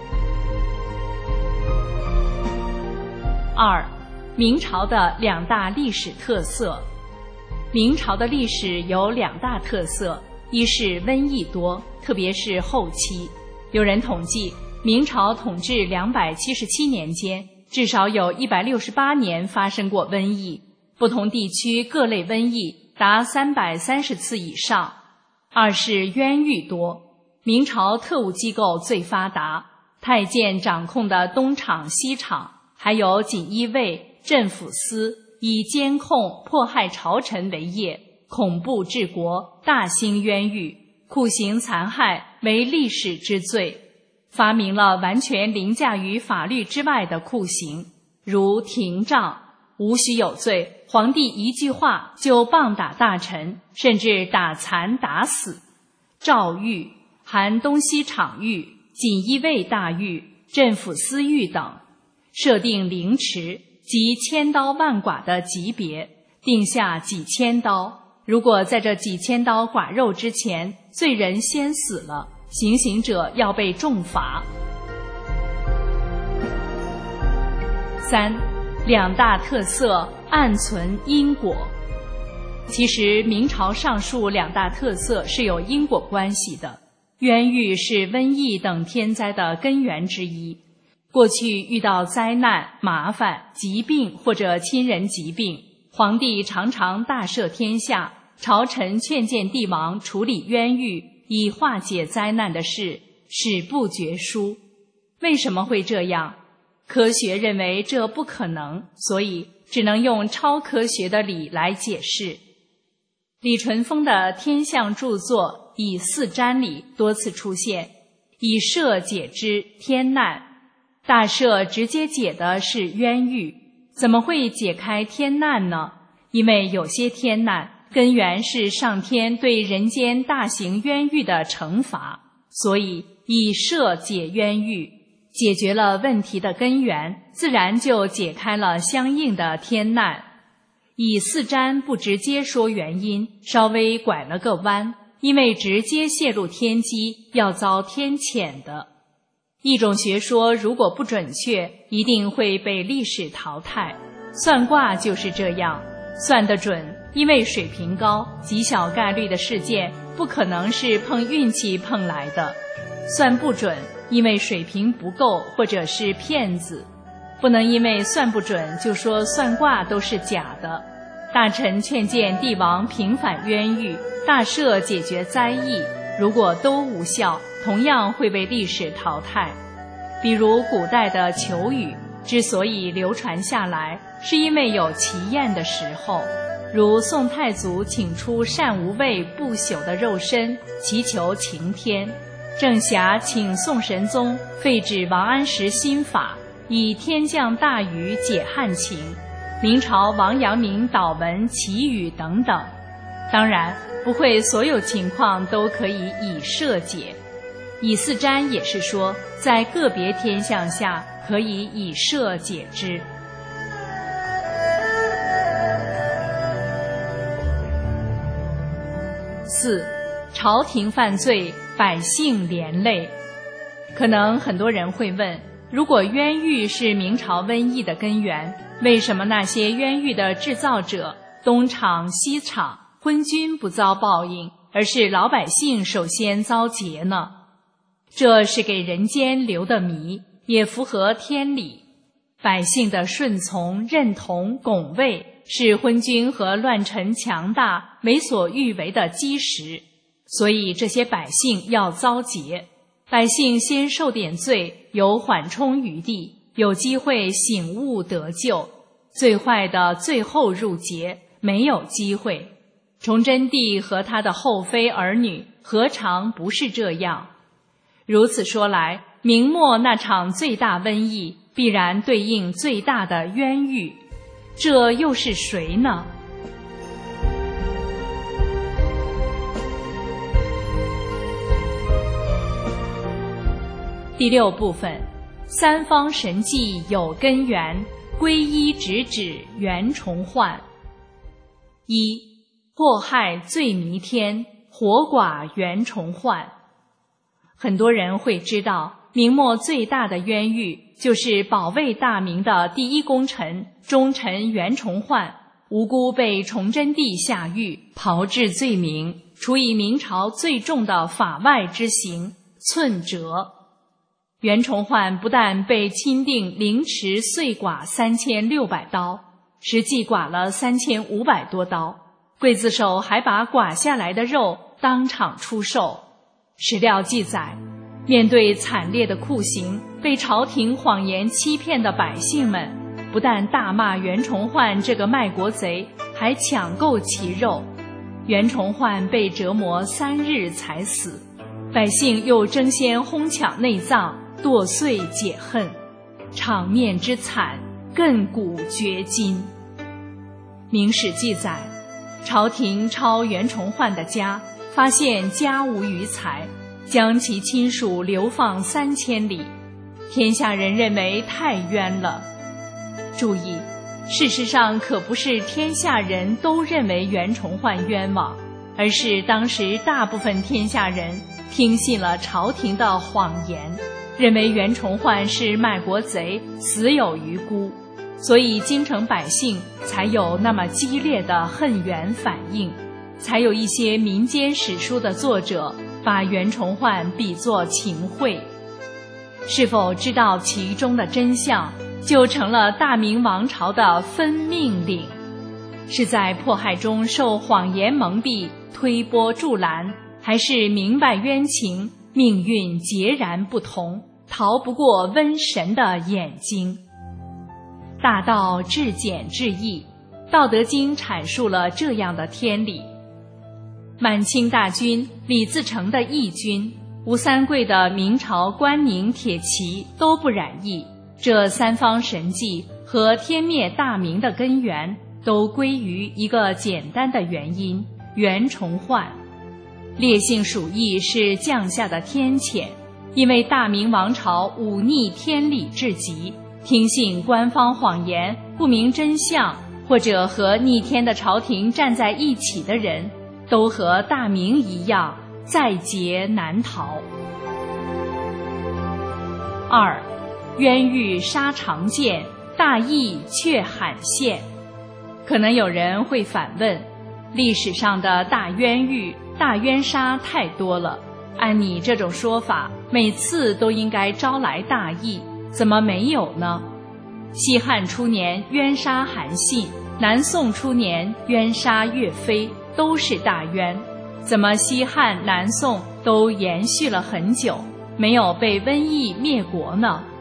二，明朝的两大历史特色。明朝的历史有两大特色，一是瘟疫多，特别是后期。有人统计，明朝统治两百七十七年间，至少有一百六十八年发生过瘟疫，不同地区各类瘟疫达三百三十次以上。二是冤狱多，明朝特务机构最发达，太监掌控的东厂、西厂，还有锦衣卫、镇抚司，以监控、迫害朝臣为业，恐怖治国，大兴冤狱，酷刑残害为历史之最，发明了完全凌驾于法律之外的酷刑，如廷杖，无需有罪，皇帝一句话就棒打大臣，甚至打残打死；诏狱，含东西厂狱、锦衣卫大狱、镇抚司狱等，设定凌迟即千刀万剐的级别，定下几千刀。如果在这几千刀剐肉之前，罪人先死了，行刑者要被重罚。三，两大特色暗存因果。其实明朝上述两大特色是有因果关系的。冤狱是瘟疫等天灾的根源之一。过去遇到灾难、麻烦、疾病或者亲人疾病，皇帝常常大赦天下，朝臣劝谏帝王处理冤狱，以化解灾难的事，史不绝书。为什么会这样？科学认为这不可能，所以只能用超科学的理来解释。李淳风的天象著作《以四占》里多次出现以赦解之天难，大赦直接解的是冤狱，怎么会解开天难呢？因为有些天难根源是上天对人间大型冤狱的惩罚，所以以赦解冤狱，解决了问题的根源，自然就解开了相应的天难。以四占不直接说原因，稍微拐了个弯，因为直接泄露天机要遭天谴的。一种学说如果不准确，一定会被历史淘汰。算卦就是这样，算得准，因为水平高，极小概率的事件不可能是碰运气碰来的；算不准，因为水平不够或者是骗子。不能因为算不准就说算卦都是假的。大臣劝谏帝王平反冤狱，大赦解决灾疫，如果都无效，同样会被历史淘汰。 比如古代的求雨，之所以流传下来，是因为有奇艳的时候，如宋太祖请出善无畏不朽的肉身，祈求晴天；郑侠请宋神宗废止王安石新法，以天降大雨解旱情；明朝王阳明祷文祈雨等等。当然，不会所有情况都可以以赦解。以四瞻也是说，在个别天象下可以以赦解之。四，朝廷犯罪，百姓连累。可能很多人会问，如果冤狱是明朝瘟疫的根源，为什么那些冤狱的制造者东厂西厂昏君不遭报应，而是老百姓首先遭劫呢？这是给人间留的谜，也符合天理。百姓的顺从、认同、拱卫，是昏君和乱臣强大、为所欲为的基石，所以这些百姓要遭劫。百姓先受点罪，有缓冲余地，有机会醒悟得救；最坏的最后入劫，没有机会。崇祯帝和他的后妃儿女何尝不是这样？如此说来，明末那场最大瘟疫必然对应最大的冤狱，这又是谁呢？第六部分，三方神迹有根源，归一直指袁崇焕。一，祸害最弥天，活剐袁崇焕。很多人会知道，明末最大的冤狱就是保卫大明的第一功臣忠臣袁崇焕，无辜被崇祯帝下狱，炮制罪名，处以明朝最重的法外之刑寸折。袁崇焕不但被钦定凌迟碎剐三千六百刀，实际剐了三千五百多刀，刽子手还把剐下来的肉当场出售。史料记载，面对惨烈的酷刑，被朝廷谎言欺骗的百姓们，不但大骂袁崇焕这个卖国贼，还抢购其肉。袁崇焕被折磨三日才死，百姓又争先哄抢内脏，剁碎解恨，场面之惨，亘古绝今。明史记载，朝廷抄袁崇焕的家，发现家无余财，将其亲属流放三千里。天下人认为太冤了。注意，事实上可不是天下人都认为袁崇焕冤枉，而是当时大部分天下人听信了朝廷的谎言，认为袁崇焕是卖国贼，死有余辜，所以京城百姓才有那么激烈的恨袁反应，才有一些民间史书的作者把袁崇焕比作秦桧。是否知道其中的真相，就成了大明王朝的分命令。是在迫害中受谎言蒙蔽，推波助澜，还是明白冤情，命运截然不同，逃不过瘟神的眼睛。大道至简至易，道德经阐述了这样的天理。满清大军、李自成的义军、吴三桂的明朝关宁铁骑都不染疫，这三方神迹和天灭大明的根源都归于一个简单的原因：袁崇焕。烈性鼠疫是降下的天谴，因为大明王朝忤逆天理至极，听信官方谎言，不明真相，或者和逆天的朝廷站在一起的人，都和大明一样，在劫难逃。二，冤狱杀常见，大义却罕现。可能有人会反问，历史上的大冤狱、大冤杀太多了，按你这种说法，每次都应该招来大义，怎么没有呢？西汉初年冤杀韩信，南宋初年冤杀岳飞，都是大冤，怎么西汉、南宋都延续了很久，没有被瘟疫灭国呢？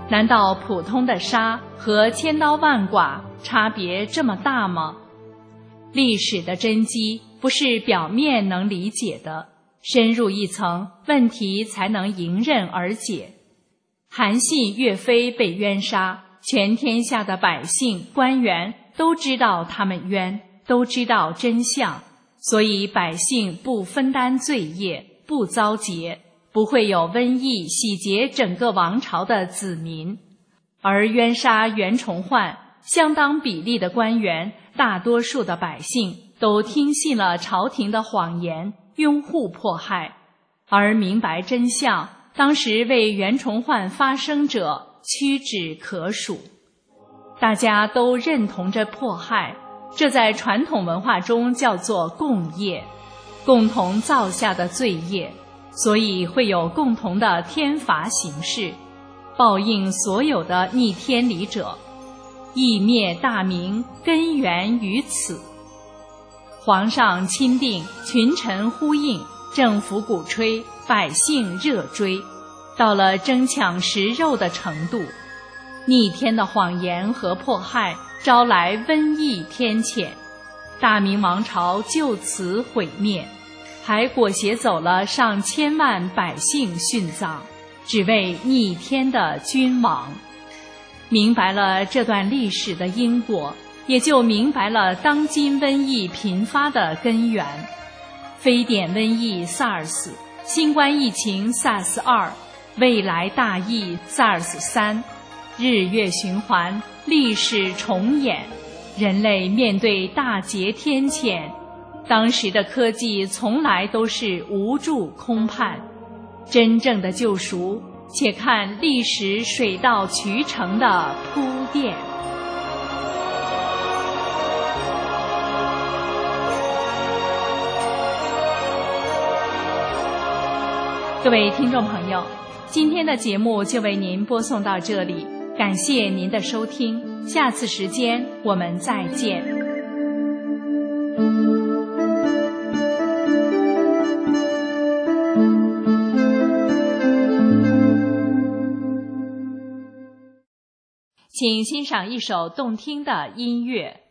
难道普通的沙和千刀万剐差别这么大吗？历史的真机不是表面能理解的，深入一层，问题才能迎刃而解。韩信、岳飞被冤杀，全天下的百姓、官员都知道他们冤，都知道真相，所以百姓不分担罪业，不遭劫，不会有瘟疫洗劫整个王朝的子民。而冤杀袁崇焕，相当比例的官员，大多数的百姓都听信了朝廷的谎言，拥护迫害，而明白真相，当时为袁崇焕发声者屈指可数。大家都认同着迫害，这在传统文化中叫做共业，共同造下的罪业，所以会有共同的天罚形式，报应所有的逆天理者。羿灭大明，根源于此。皇上钦定，群臣呼应，政府鼓吹，百姓热追，到了争抢食肉的程度。逆天的谎言和迫害招来瘟疫天谴，大明王朝就此毁灭，还裹挟走了上千万百姓殉葬，只为逆天的君王。明白了这段历史的因果，也就明白了当今瘟疫频发的根源。非典瘟疫 SARS， 新冠疫情 SARS 二， 未来大疫 SARS 三，日月循环，历史重演，人类面对大劫天谴，当时的科技从来都是无助空盼。真正的救赎，且看历史水到渠成的铺垫。各位听众朋友，今天的节目就为您播送到这里，感谢您的收听，下次时间我们再见。请欣赏一首动听的音乐。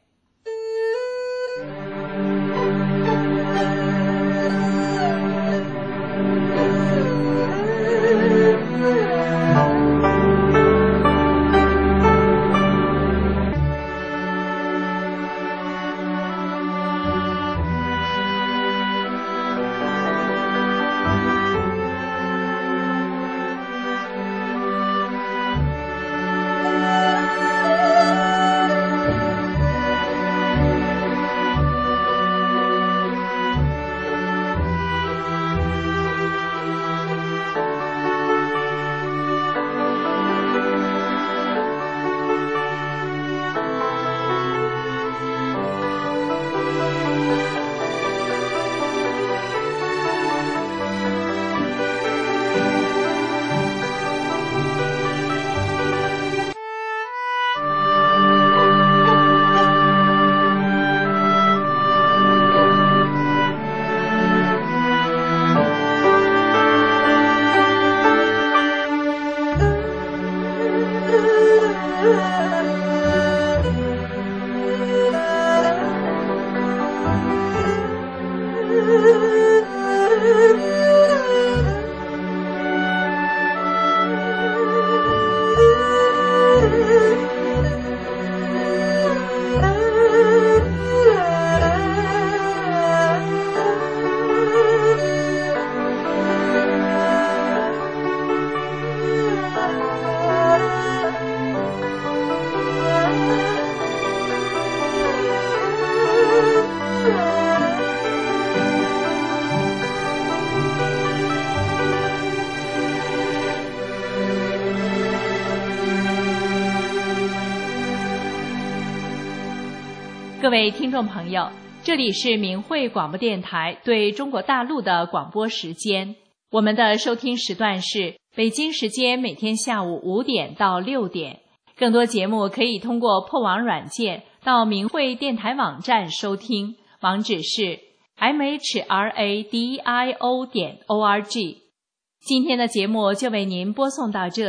各位听众朋友，这里是明慧广播电台对中国大陆的广播时间。我们的收听时段是北京时间每天下午五点到六点。更多节目可以通过破网软件到明慧电台网站收听，网址是 m h r a d i o 点 o r g。今天的节目就为您播送到这里，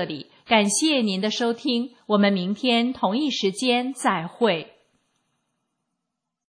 感谢您的收听，我们明天同一时间再会。